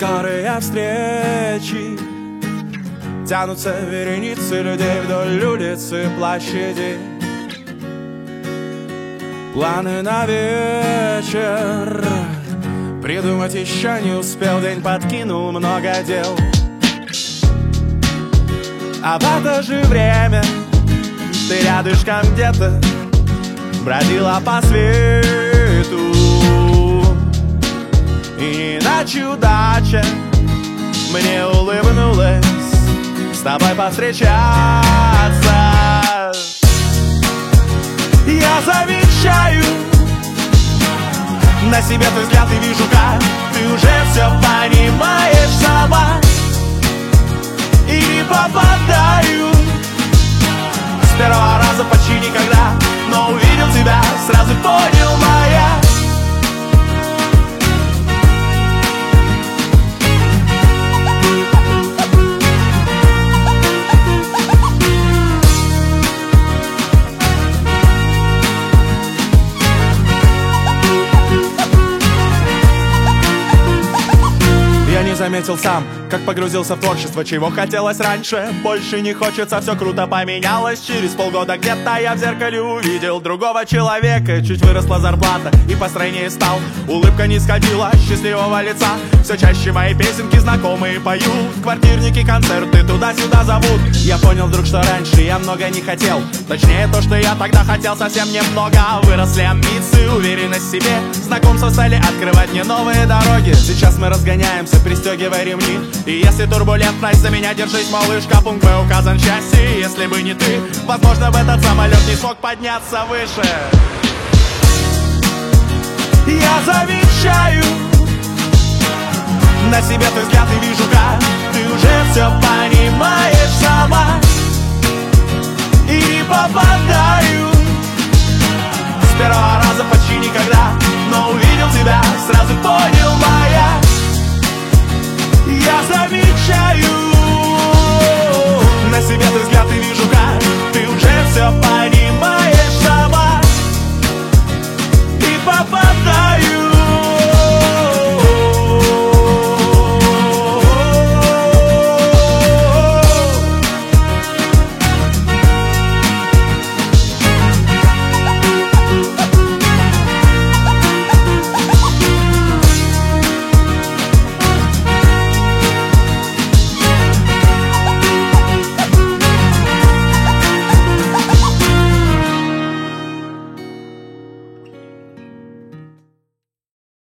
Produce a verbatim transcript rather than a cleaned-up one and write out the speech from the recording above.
Скорые встречи, тянутся вереницы людей вдоль улицы, площади. Планы на вечер придумать еще не успел, день подкинул много дел. А в это же время ты рядышком где-то бродила по свету. И иначе удача мне улыбнулась с тобой повстречаться. Я замечаю на себе твой взгляд и вижу, как ты уже все понимаешь сама. И не попадаю с первого раза почти никогда, но увидел тебя, сразу понял моя. Заметил сам, как погрузился в творчество, чего хотелось раньше. Больше не хочется, все круто поменялось. Через полгода где-то я в зеркале увидел другого человека. Чуть выросла зарплата и построение стал. Улыбка не сходила счастливого лица. Все чаще мои песенки знакомые поют. Квартирники, концерты туда-сюда зовут. Я понял вдруг, что раньше я много не хотел. Точнее то, что я тогда хотел совсем немного. Выросли амбиции, уверенность в себе. Знакомства стали открывать мне новые дороги. Сейчас мы разгоняемся, пристегивай ремни. И если турбулентность, за меня держись, малышка. Пункт Б указан в счастье. Если бы не ты, возможно, в этот самолет не смог подняться выше. Я замечаю на себе твой взгляд и вижу, как ты уже все понимаешь сама. И не попадаю с первого раза почти никогда, но увидел тебя, сразу понял.